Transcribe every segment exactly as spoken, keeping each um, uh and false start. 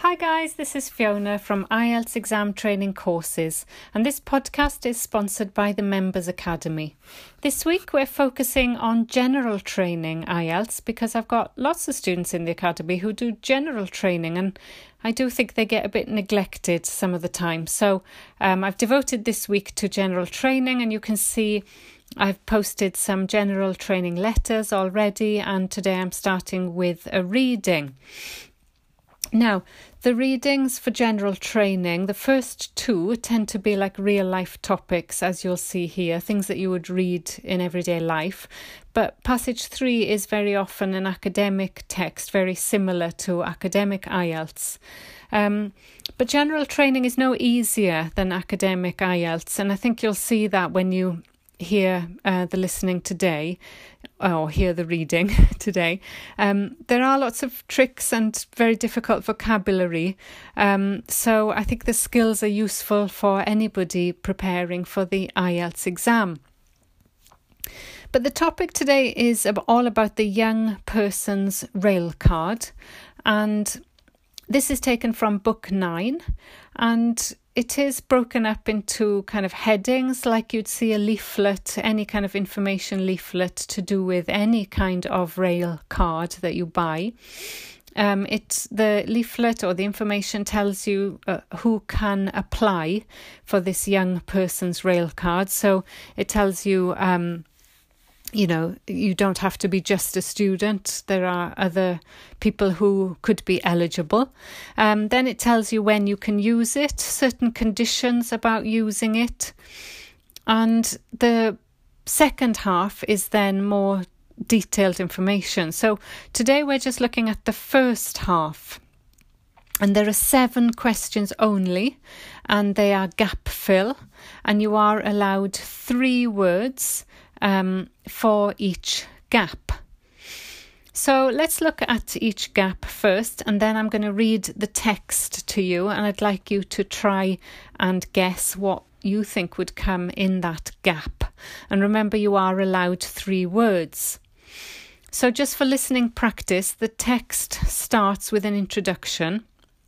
Hi guys, this is Fiona from I E L T S Exam Training Courses, and this podcast is sponsored by the Members Academy. This week we're focusing on general training I E L T S because I've got lots of students in the Academy who do general training, and I do think they get a bit neglected some of the time. So um, I've devoted this week to general training, and you can see I've posted some general training letters already, and today I'm starting with a reading. Now, the readings for general training, the first two tend to be like real life topics, as you'll see here, things that you would read in everyday life. But passage three is very often an academic text, very similar to academic I E L T S. Um, but general training is no easier than academic I E L T S, and I think you'll see that when you hear uh, the listening today, or hear the reading today. Um, there are lots of tricks and very difficult vocabulary. Um, so I think the skills are useful for anybody preparing for the I E L T S exam. But the topic today is all about the young person's rail card. And this is taken from book nine. And it is broken up into kind of headings, like you'd see a leaflet, any kind of information leaflet to do with any kind of rail card that you buy. Um, it's the leaflet or the information tells you uh, who can apply for this young person's rail card. So it tells you, um, you know, you don't have to be just a student. There are other people who could be eligible. Um, then it tells you when you can use it, certain conditions about using it. And the second half is then more detailed information. So today we're just looking at the first half. And there are seven questions only, and they are gap fill. And you are allowed three words Um, for each gap. So let's look at each gap first, and then I'm going to read the text to you, and I'd like you to try and guess what you think would come in that gap. And remember, you are allowed three words. So just for listening practice, the text starts with an introduction.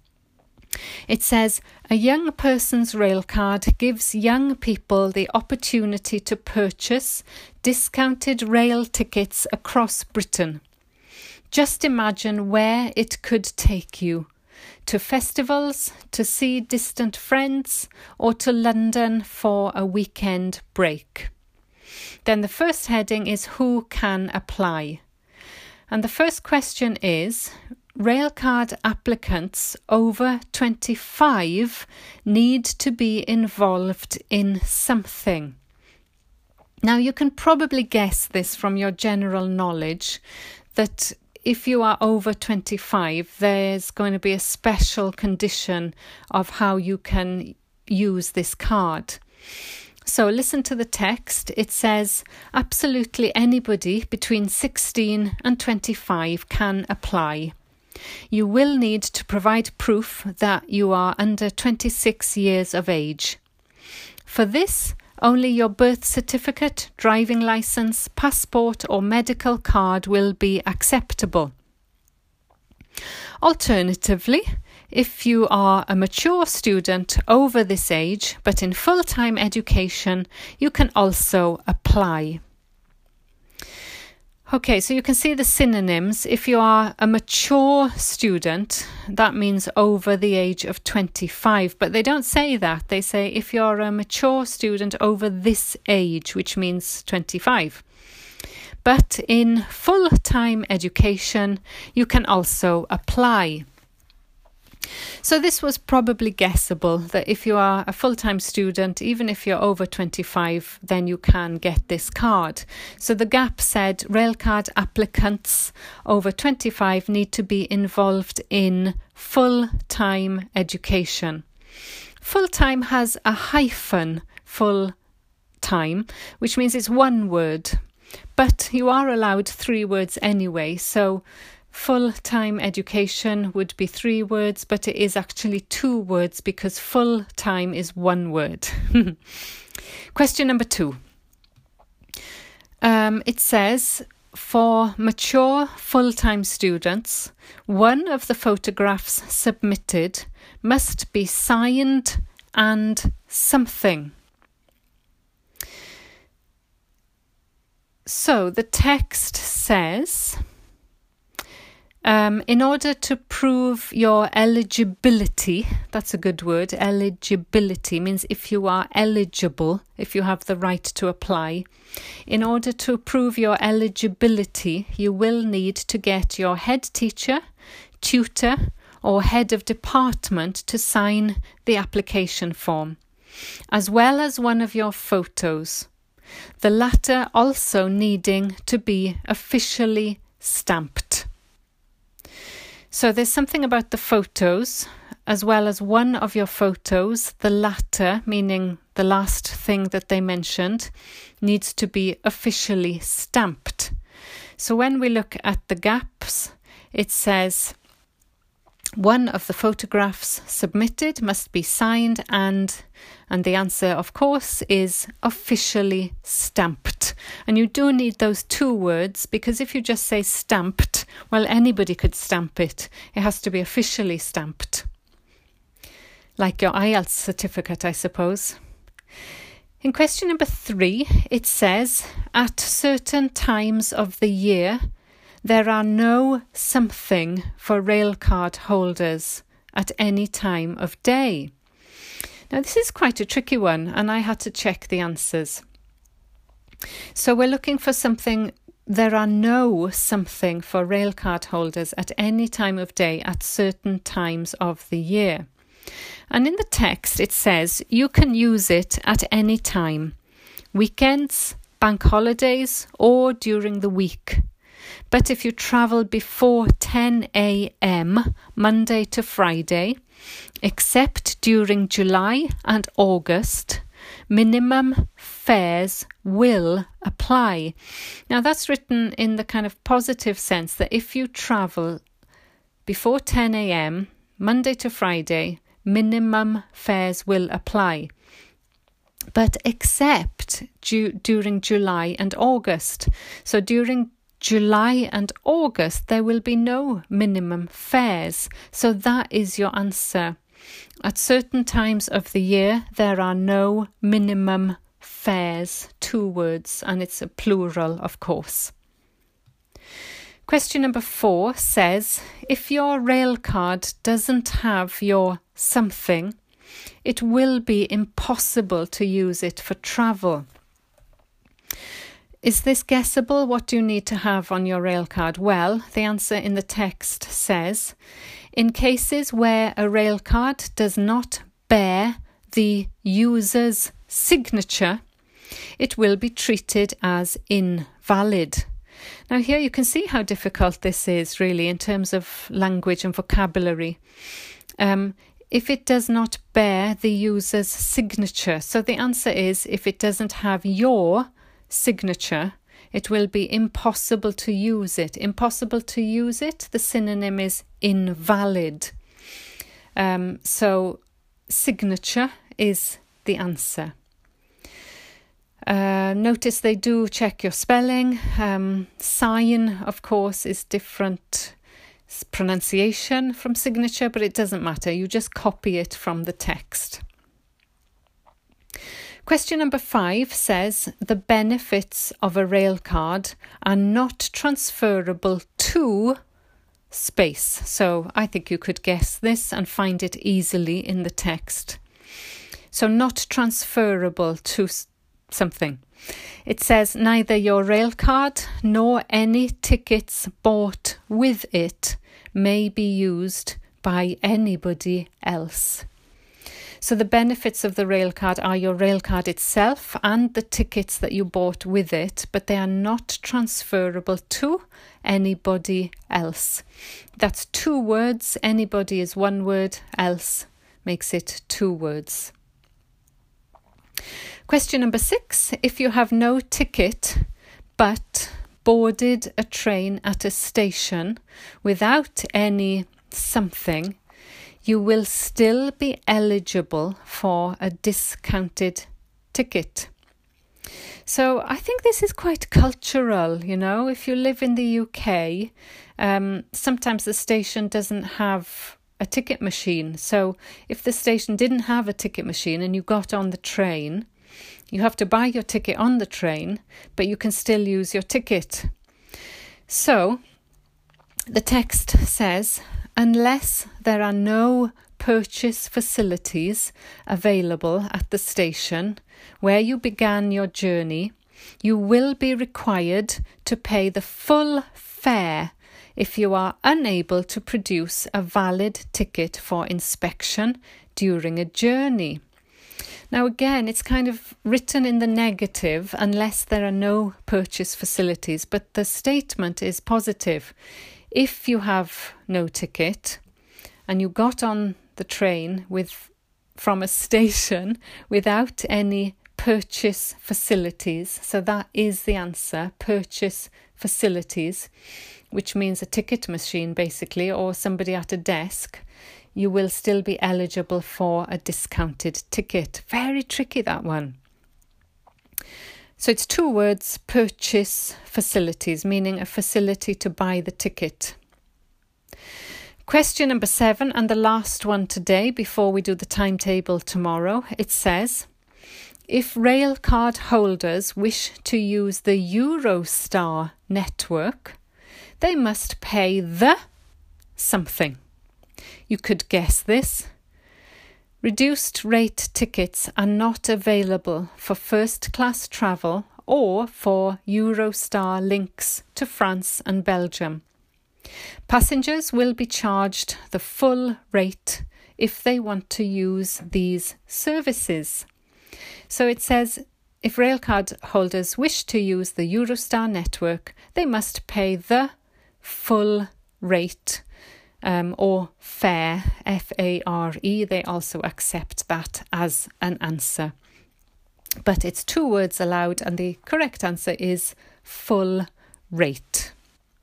It says, a young person's rail card gives young people the opportunity to purchase discounted rail tickets across Britain. Just imagine where it could take you. To festivals, to see distant friends, or to London for a weekend break. Then the first heading is who can apply. And the first question is, railcard applicants over twenty-five need to be involved in something. Now, you can probably guess this from your general knowledge that if you are over twenty-five, there's going to be a special condition of how you can use this card. So listen to the text. It says, absolutely anybody between sixteen and twenty-five can apply. You will need to provide proof that you are under twenty-six years of age. For this, only your birth certificate, driving licence, passport or medical card will be acceptable. Alternatively, if you are a mature student over this age but in full-time education, you can also apply. Okay, so you can see the synonyms. If you are a mature student, that means over the age of twenty-five. But they don't say that. They say if you're a mature student over this age, which means twenty-five. But in full-time education, you can also apply. So this was probably guessable, that if you are a full-time student, even if you're over twenty-five, then you can get this card. So the gap said railcard applicants over twenty-five need to be involved in full-time education. Full-time has a hyphen, full-time, which means it's one word. But you are allowed three words anyway, so full-time education would be three words, but it is actually two words because full-time is one word. Question number two. Um, it says, for mature full-time students, one of the photographs submitted must be signed and something. So the text says, um, in order to prove your eligibility, that's a good word, eligibility means if you are eligible, if you have the right to apply. In order to prove your eligibility, you will need to get your head teacher, tutor, or head of department to sign the application form, as well as one of your photos. The latter also needing to be officially stamped. So there's something about the photos, as well as one of your photos, the latter, meaning the last thing that they mentioned, needs to be officially stamped. So when we look at the gaps, it says one of the photographs submitted must be signed and and the answer, of course, is officially stamped. And you do need those two words, because if you just say stamped, well, anybody could stamp it. It has to be officially stamped. Like your I E L T S certificate, I suppose. In question number three, it says, at certain times of the year, there are no something for railcard holders at any time of day. Now, this is quite a tricky one, and I had to check the answers. So we're looking for something, there are no something for railcard holders at any time of day at certain times of the year. And in the text, it says you can use it at any time, weekends, bank holidays, or during the week. But if you travel before ten a.m. Monday to Friday, except during July and August, minimum fares will apply. Now that's written in the kind of positive sense that if you travel before ten a.m. Monday to Friday, minimum fares will apply. But except du- during July and August. So during July and August, there will be no minimum fares. So that is your answer. At certain times of the year, there are no minimum fares, two words, and it's a plural, of course. Question number four says, if your rail card doesn't have your something, it will be impossible to use it for travel. Is this guessable? What do you need to have on your rail card? Well, the answer in the text says, in cases where a rail card does not bear the user's signature, it will be treated as invalid. Now here you can see how difficult this is really in terms of language and vocabulary. Um, if it does not bear the user's signature, so the answer is if it doesn't have your signature, it will be impossible to use it. Impossible to use it, the synonym is invalid. Um, so signature is the answer. Uh, notice they do check your spelling. Um, sign, of course, is different pronunciation from signature, but it doesn't matter. You just copy it from the text. Question number five says the benefits of a rail card are not transferable to space. So I think you could guess this and find it easily in the text. So not transferable to something. It says neither your rail card nor any tickets bought with it may be used by anybody else. So the benefits of the rail card are your rail card itself and the tickets that you bought with it, but they are not transferable to anybody else. That's two words. Anybody is one word, else makes it two words. Question number six. If you have no ticket but boarded a train at a station without any something, you will still be eligible for a discounted ticket. So I think this is quite cultural, you know. If you live in the U K, um, sometimes the station doesn't have a ticket machine. So if the station didn't have a ticket machine and you got on the train, you have to buy your ticket on the train, but you can still use your ticket. So the text says, unless there are no purchase facilities available at the station where you began your journey, you will be required to pay the full fare if you are unable to produce a valid ticket for inspection during a journey. Now again, it's kind of written in the negative, unless there are no purchase facilities, but the statement is positive. If you have no ticket and you got on the train with from a station without any purchase facilities, so that is the answer, purchase facilities, which means a ticket machine basically, or somebody at a desk, you will still be eligible for a discounted ticket. Very tricky, that one. So it's two words, purchase facilities, meaning a facility to buy the ticket. Question number seven, and the last one today before we do the timetable tomorrow. It says, if rail card holders wish to use the Eurostar network, they must pay the something. You could guess this. Reduced rate tickets are not available for first class travel or for Eurostar links to France and Belgium. Passengers will be charged the full rate if they want to use these services. So it says, if railcard holders wish to use the Eurostar network, they must pay the full rate um, or fare, F A R E. They also accept that as an answer. But it's two words allowed, and the correct answer is full rate.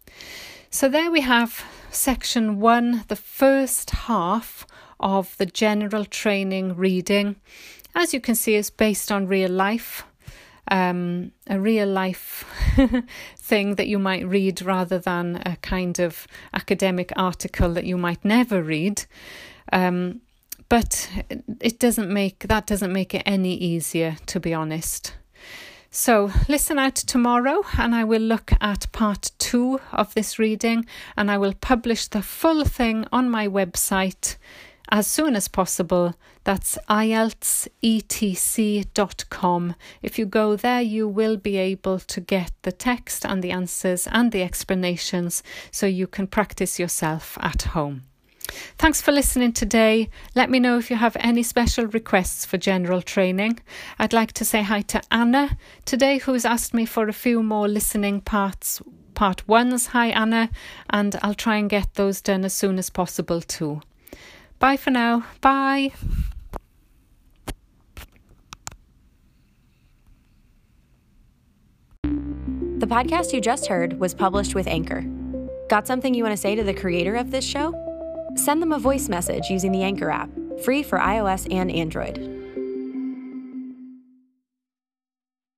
So there we have section one, the first half of the general training reading. As you can see, it's based on real life, um, a real life thing that you might read rather than a kind of academic article that you might never read. Um, but it doesn't make that doesn't make it any easier, to be honest. So listen out tomorrow and I will look at part two of this reading, and I will publish the full thing on my website as soon as possible. That's I E L T S E T C dot com. If you go there, you will be able to get the text and the answers and the explanations so you can practice yourself at home. Thanks for listening today. Let me know if you have any special requests for general training. I'd like to say hi to Anna today, who's asked me for a few more listening parts, part ones. Hi Anna, and I'll try and get those done as soon as possible too. Bye for now. Bye. The podcast you just heard was published with Anchor. Got something you want to say to the creator of this show? Send them a voice message using the Anchor app, free for iOS and Android.